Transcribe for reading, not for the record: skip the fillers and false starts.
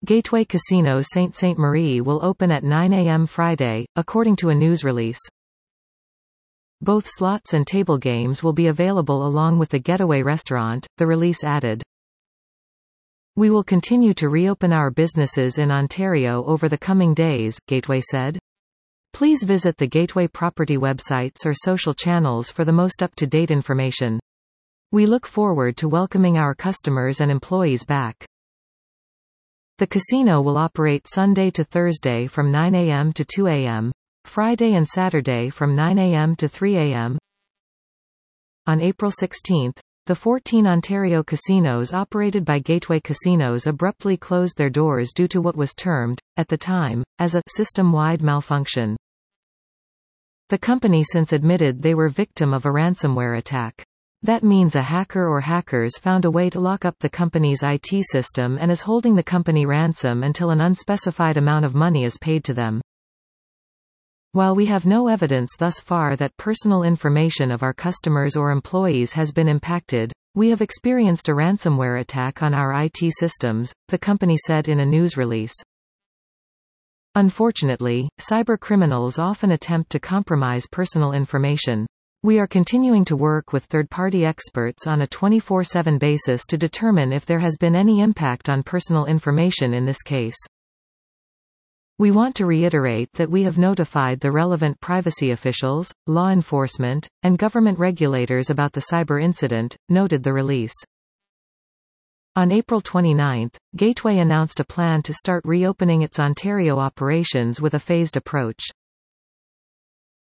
Gateway Casino Sainte Marie will open at 9 a.m. Friday, according to a news release. Both slots and table games will be available along with the Getaway restaurant, the release added. We will continue to reopen our businesses in Ontario over the coming days, Gateway said. Please visit the Gateway property websites or social channels for the most up-to-date information. We look forward to welcoming our customers and employees back. The casino will operate Sunday to Thursday from 9 a.m. to 2 a.m., Friday and Saturday from 9 a.m. to 3 a.m. On April 16, the 14 Ontario casinos operated by Gateway Casinos abruptly closed their doors due to what was termed, at the time, as a system-wide malfunction. The company since admitted they were victim of a ransomware attack. That means a hacker or hackers found a way to lock up the company's IT system and is holding the company ransom until an unspecified amount of money is paid to them. While we have no evidence thus far that personal information of our customers or employees has been impacted, we have experienced a ransomware attack on our IT systems, the company said in a news release. Unfortunately, cybercriminals often attempt to compromise personal information. We are continuing to work with third-party experts on a 24/7 basis to determine if there has been any impact on personal information in this case. We want to reiterate that we have notified the relevant privacy officials, law enforcement, and government regulators about the cyber incident, noted the release. On April 29, Gateway announced a plan to start reopening its Ontario operations with a phased approach.